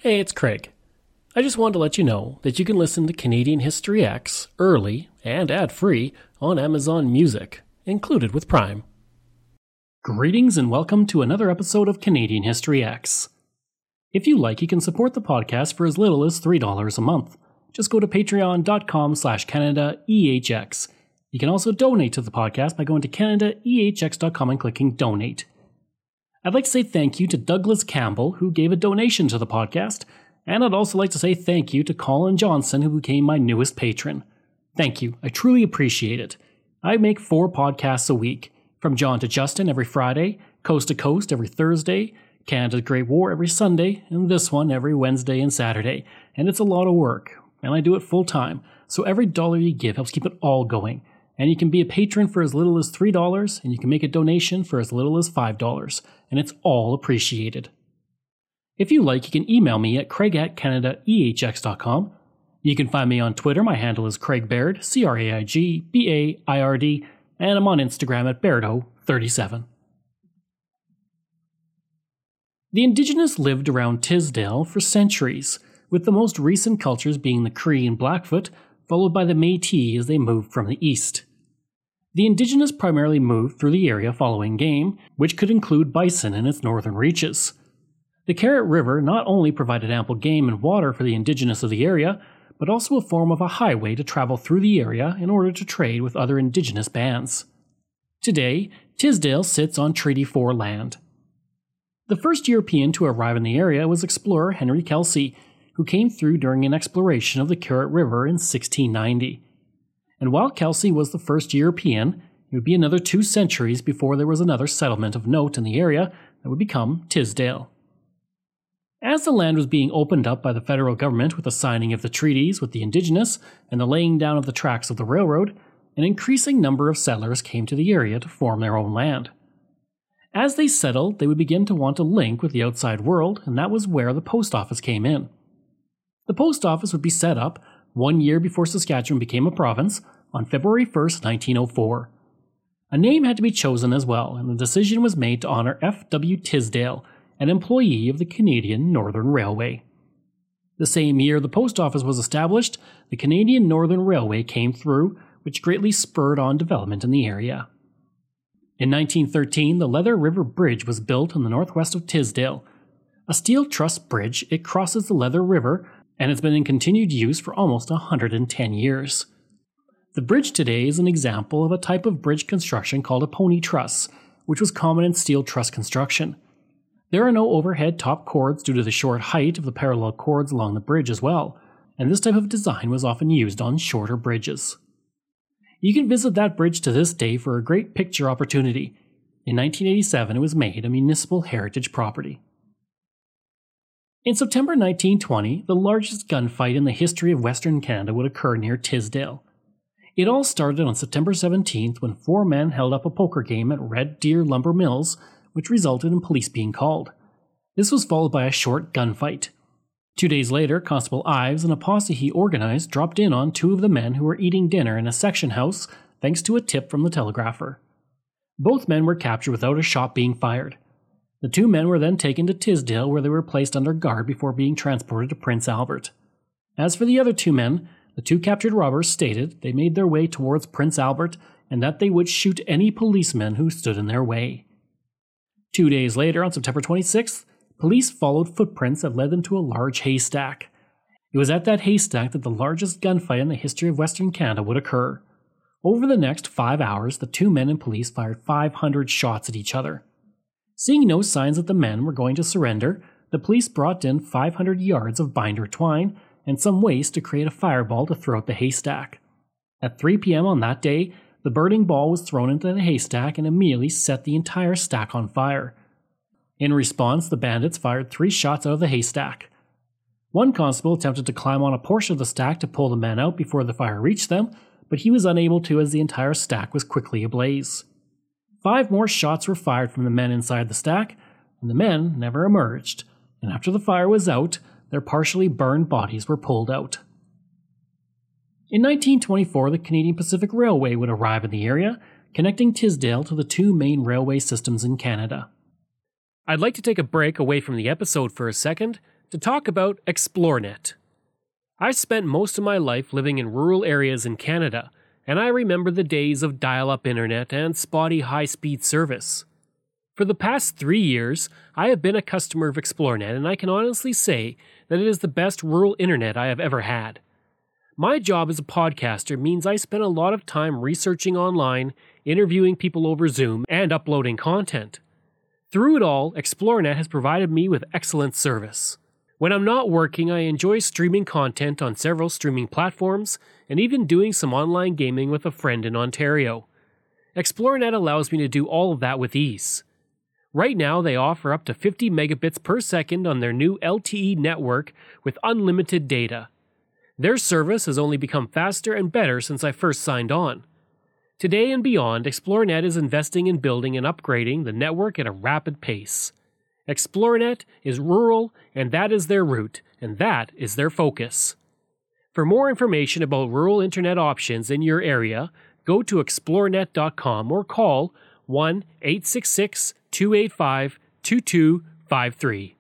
Hey, it's Craig. I just wanted to let you know that you can listen to Canadian History X early and ad-free on Amazon Music, included with Prime. Greetings and welcome to another episode of Canadian History X. If you like, you can support the podcast for as little as $3 a month. Just go to patreon.com/CanadaEHX. You can also donate to the podcast by going to CanadaEHX.com and clicking Donate. I'd like to say thank you to Douglas Campbell, who gave a donation to the podcast, and I'd also like to say thank you to Colin Johnson, who became my newest patron. Thank you, I truly appreciate it. I make 4 podcasts a week, from John to Justin every Friday, Coast to Coast every Thursday, Canada's Great War every Sunday, and this one every Wednesday and Saturday, and it's a lot of work, and I do it full time, so every dollar you give helps keep it all going. And you can be a patron for as little as $3, and you can make a donation for as little as $5, and it's all appreciated. If you like, you can email me at craig@canadaehx.com. You can find me on Twitter. My handle is Craig Baird, CraigBaird, and I'm on Instagram at Bairdo37. The Indigenous lived around Tisdale for centuries, with the most recent cultures being the Cree and Blackfoot, followed by the Métis as they moved from the east. The Indigenous primarily moved through the area following game, which could include bison in its northern reaches. The Carrot River not only provided ample game and water for the Indigenous of the area, but also a form of a highway to travel through the area in order to trade with other Indigenous bands. Today, Tisdale sits on Treaty 4 land. The first European to arrive in the area was explorer Henry Kelsey, who came through during an exploration of the Carrot River in 1690. And while Kelsey was the first European, it would be another 2 centuries before there was another settlement of note in the area that would become Tisdale. As the land was being opened up by the federal government with the signing of the treaties with the Indigenous and the laying down of the tracks of the railroad, an increasing number of settlers came to the area to form their own land. As they settled, they would begin to want to link with the outside world, and that was where the post office came in. The post office would be set up 1 year before Saskatchewan became a province on February 1st, 1904. A name had to be chosen as well, and the decision was made to honor F.W. Tisdale, an employee of the Canadian Northern Railway. The same year the post office was established, the Canadian Northern Railway came through, which greatly spurred on development in the area. In 1913, the Leather River Bridge was built in the northwest of Tisdale. A steel truss bridge, it crosses the Leather River, and it's been in continued use for almost 110 years. The bridge today is an example of a type of bridge construction called a pony truss, which was common in steel truss construction. There are no overhead top chords due to the short height of the parallel chords along the bridge as well, and this type of design was often used on shorter bridges. You can visit that bridge to this day for a great picture opportunity. In 1987, it was made a municipal heritage property. In September 1920, the largest gunfight in the history of Western Canada would occur near Tisdale. It all started on September 17th when 4 men held up a poker game at Red Deer Lumber Mills, which resulted in police being called. This was followed by a short gunfight. 2 days later, Constable Ives and a posse he organized dropped in on 2 of the men who were eating dinner in a section house thanks to a tip from the telegrapher. Both men were captured without a shot being fired. The 2 men were then taken to Tisdale, where they were placed under guard before being transported to Prince Albert. As for the other 2 men, the 2 captured robbers stated they made their way towards Prince Albert and that they would shoot any policemen who stood in their way. 2 days later, on September 26th, police followed footprints that led them to a large haystack. It was at that haystack that the largest gunfight in the history of Western Canada would occur. Over the next 5 hours, the 2 men and police fired 500 shots at each other. Seeing no signs that the men were going to surrender, the police brought in 500 yards of binder twine and some waste to create a fireball to throw at the haystack. At 3 p.m. on that day, the burning ball was thrown into the haystack and immediately set the entire stack on fire. In response, the bandits fired 3 shots out of the haystack. One constable attempted to climb on a portion of the stack to pull the men out before the fire reached them, but he was unable to as the entire stack was quickly ablaze. 5 more shots were fired from the men inside the stack, and the men never emerged, and after the fire was out, their partially burned bodies were pulled out. In 1924, the Canadian Pacific Railway would arrive in the area, connecting Tisdale to the 2 main railway systems in Canada. I'd like to take a break away from the episode for a second to talk about ExploreNet. I've spent most of my life living in rural areas in Canada, and I remember the days of dial-up internet and spotty high-speed service. For the past 3 years, I have been a customer of ExploreNet, and I can honestly say that it is the best rural internet I have ever had. My job as a podcaster means I spend a lot of time researching online, interviewing people over Zoom, and uploading content. Through it all, ExploreNet has provided me with excellent service. When I'm not working, I enjoy streaming content on several streaming platforms, and even doing some online gaming with a friend in Ontario. ExploreNet allows me to do all of that with ease. Right now, they offer up to 50 megabits per second on their new LTE network with unlimited data. Their service has only become faster and better since I first signed on. Today and beyond, ExploreNet is investing in building and upgrading the network at a rapid pace. ExploreNet is rural, and that is their route, and that is their focus. For more information about rural internet options in your area, go to explorenet.com or call 1-866-285-2253.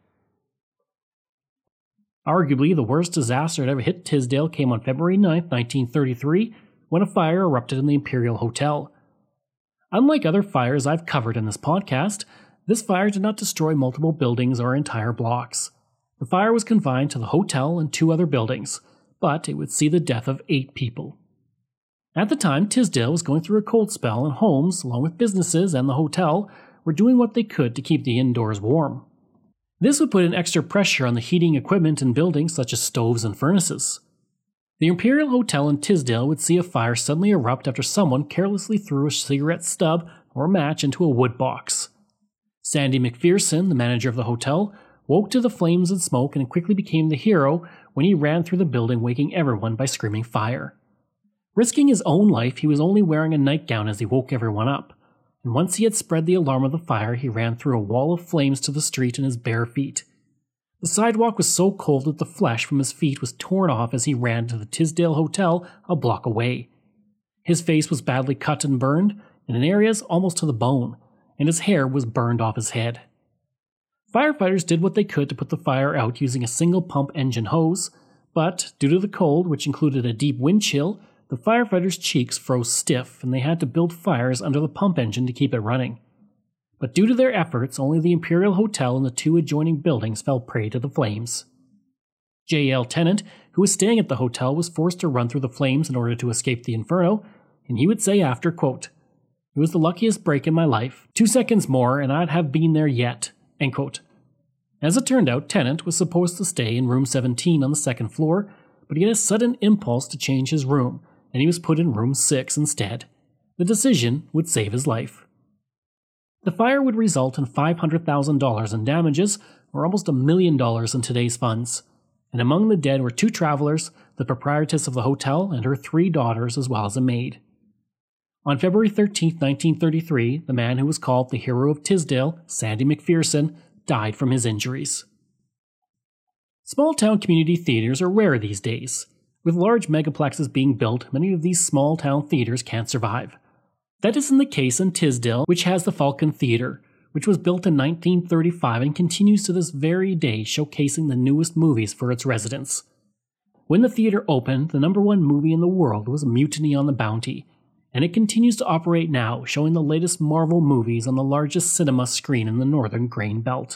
Arguably, the worst disaster that ever hit Tisdale came on February 9, 1933, when a fire erupted in the Imperial Hotel. Unlike other fires I've covered in this podcast, this fire did not destroy multiple buildings or entire blocks. The fire was confined to the hotel and 2 other buildings, but it would see the death of 8 people. At the time, Tisdale was going through a cold spell, and homes, along with businesses and the hotel, were doing what they could to keep the indoors warm. This would put an extra pressure on the heating equipment in buildings such as stoves and furnaces. The Imperial Hotel in Tisdale would see a fire suddenly erupt after someone carelessly threw a cigarette stub or a match into a wood box. Sandy McPherson, the manager of the hotel, woke to the flames and smoke and quickly became the hero when he ran through the building, waking everyone by screaming fire. Risking his own life, he was only wearing a nightgown as he woke everyone up. And once he had spread the alarm of the fire, he ran through a wall of flames to the street in his bare feet. The sidewalk was so cold that the flesh from his feet was torn off as he ran to the Tisdale Hotel a block away. His face was badly cut and burned, and in areas almost to the bone, and his hair was burned off his head. Firefighters did what they could to put the fire out using a single pump engine hose, but due to the cold, which included a deep wind chill, the firefighters' cheeks froze stiff and they had to build fires under the pump engine to keep it running. But due to their efforts, only the Imperial Hotel and the 2 adjoining buildings fell prey to the flames. J.L. Tennant, who was staying at the hotel, was forced to run through the flames in order to escape the inferno, and he would say after, quote, "It was the luckiest break in my life. 2 seconds more and I'd have been there yet," end quote. As it turned out, Tennant was supposed to stay in room 17 on the 2nd floor, but he had a sudden impulse to change his room, and he was put in room 6 instead. The decision would save his life. The fire would result in $500,000 in damages, or almost $1 million in today's funds. And among the dead were 2 travelers, the proprietress of the hotel, and her 3 daughters, as well as a maid. On February 13, 1933, the man who was called the hero of Tisdale, Sandy McPherson, died from his injuries. Small-town community theaters are rare these days. With large megaplexes being built, many of these small-town theaters can't survive. That isn't the case in Tisdale, which has the Falcon Theatre, which was built in 1935 and continues to this very day showcasing the newest movies for its residents. When the theater opened, the #1 movie in the world was Mutiny on the Bounty, and it continues to operate now, showing the latest Marvel movies on the largest cinema screen in the Northern Grain Belt.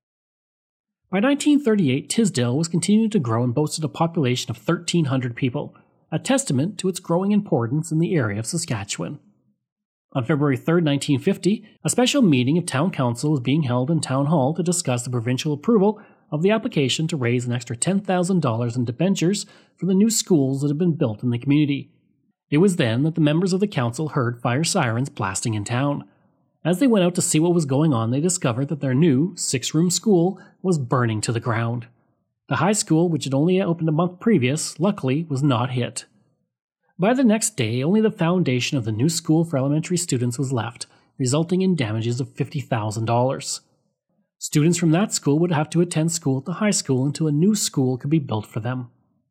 By 1938, Tisdale was continuing to grow and boasted a population of 1,300 people, a testament to its growing importance in the area of Saskatchewan. On February 3, 1950, a special meeting of Town Council was being held in Town Hall to discuss the provincial approval of the application to raise an extra $10,000 in debentures for the new schools that had been built in the community. It was then that the members of the council heard fire sirens blasting in town. As they went out to see what was going on, they discovered that their new 6-room school was burning to the ground. The high school, which had only opened a month previous, luckily was not hit. By the next day, only the foundation of the new school for elementary students was left, resulting in damages of $50,000. Students from that school would have to attend school at the high school until a new school could be built for them.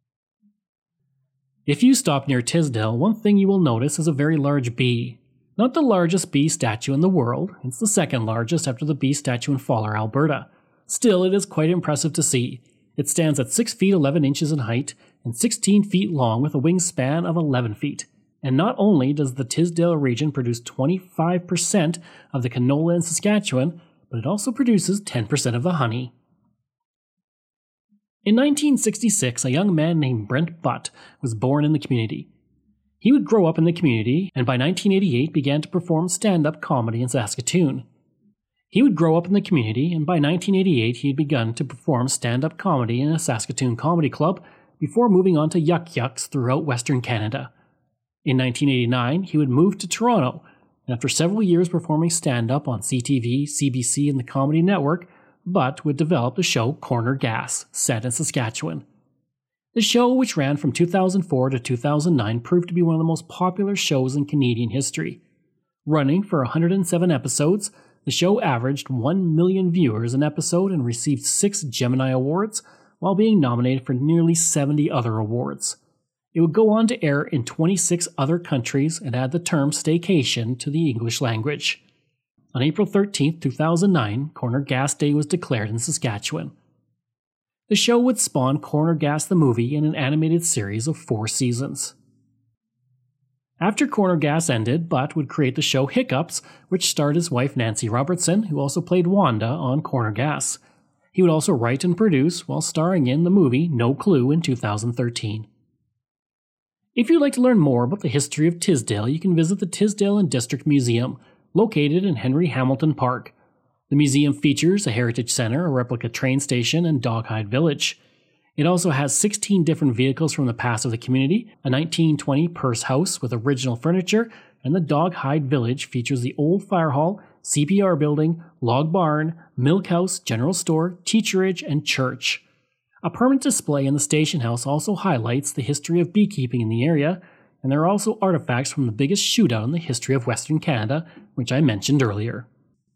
If you stop near Tisdale, one thing you will notice is a very large bee. Not the largest bee statue in the world, it's the second largest after the bee statue in Fowler, Alberta. Still, it is quite impressive to see, It stands at 6 feet 11 inches in height and 16 feet long with a wingspan of 11 feet. And not only does the Tisdale region produce 25% of the canola in Saskatchewan, but it also produces 10% of the honey. In 1966, a young man named Brent Butt was born in the community. He would grow up in the community and by 1988 began to perform stand-up comedy in Saskatoon. He would grow up in the community and by 1988 he had begun to perform stand-up comedy in a Saskatoon comedy club before moving on to Yuck Yucks throughout Western Canada. In 1989, he would move to Toronto, and after several years performing stand-up on CTV, CBC, and the Comedy Network, Butt would develop the show Corner Gas, set in Saskatchewan. The show, which ran from 2004 to 2009, proved to be one of the most popular shows in Canadian history. Running for 107 episodes, the show averaged 1 million viewers an episode and received 6 Gemini Awards, while being nominated for nearly 70 other awards. It would go on to air in 26 other countries and add the term staycation to the English language. On April 13, 2009, Corner Gas Day was declared in Saskatchewan. The show would spawn Corner Gas the movie in an animated series of 4 seasons. After Corner Gas ended, Butt would create the show Hiccups, which starred his wife Nancy Robertson, who also played Wanda on Corner Gas. He would also write and produce while starring in the movie No Clue in 2013. If you'd like to learn more about the history of Tisdale, you can visit the Tisdale and District Museum, located in Henry Hamilton Park. The museum features a heritage center, a replica train station, and Doghyde Village. It also has 16 different vehicles from the past of the community, a 1920 Purse house with original furniture, and the Doghyde Village features the old fire hall, CPR building, log barn, milk house, general store, teacherage, and church. A permanent display in the station house also highlights the history of beekeeping in the area, and there are also artifacts from the biggest shootout in the history of Western Canada, which I mentioned earlier.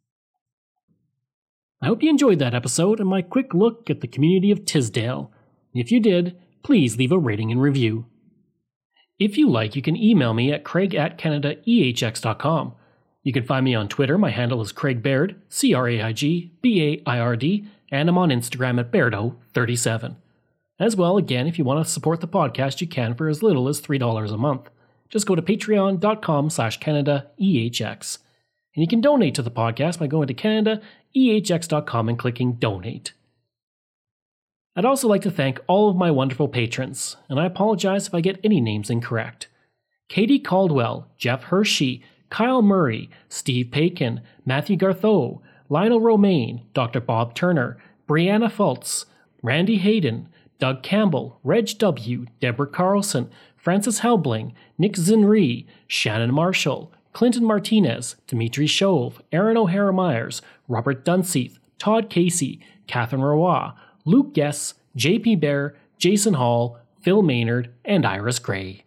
I hope you enjoyed that episode and my quick look at the community of Tisdale. If you did, please leave a rating and review. If you like, you can email me at craig@canadaehx.com. You can find me on Twitter. My handle is Craig Baird, CraigBaird, and I'm on Instagram at Bairdo37. As well, again, if you want to support the podcast, you can for as little as $3 a month. Just go to patreon.com/CanadaEHX. And you can donate to the podcast by going to CanadaEHX.com and clicking Donate. I'd also like to thank all of my wonderful patrons, and I apologize if I get any names incorrect. Katie Caldwell, Jeff Hershey, Kyle Murray, Steve Paikin, Matthew Gartho, Lionel Romaine, Dr. Bob Turner, Brianna Fultz, Randy Hayden, Doug Campbell, Reg W., Deborah Carlson, Francis Helbling, Nick Zinri, Shannon Marshall, Clinton Martinez, Dimitri Shove, Aaron O'Hara Myers, Robert Dunseith, Todd Casey, Catherine Roy, Luke Guess, JP Bear, Jason Hall, Phil Maynard, and Iris Gray.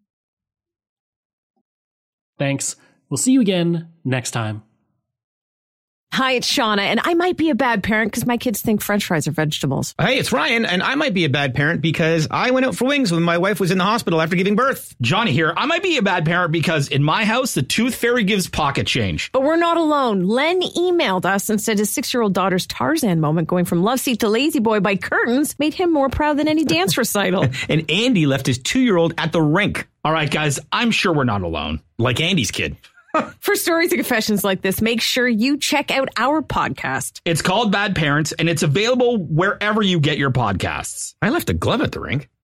Thanks. We'll see you again next time. Hi, it's Shauna, and I might be a bad parent because my kids think French fries are vegetables. Hey, it's Ryan, and I might be a bad parent because I went out for wings when my wife was in the hospital after giving birth. Johnny here. I might be a bad parent because in my house, the tooth fairy gives pocket change. But we're not alone. Len emailed us and said his 6-year-old daughter's Tarzan moment going from love seat to lazy boy by curtains made him more proud than any dance recital. And Andy left his 2-year-old at the rink. All right, guys, I'm sure we're not alone. Like Andy's kid. For stories and confessions like this, make sure you check out our podcast. It's called Bad Parents, and it's available wherever you get your podcasts. I left a glove at the rink.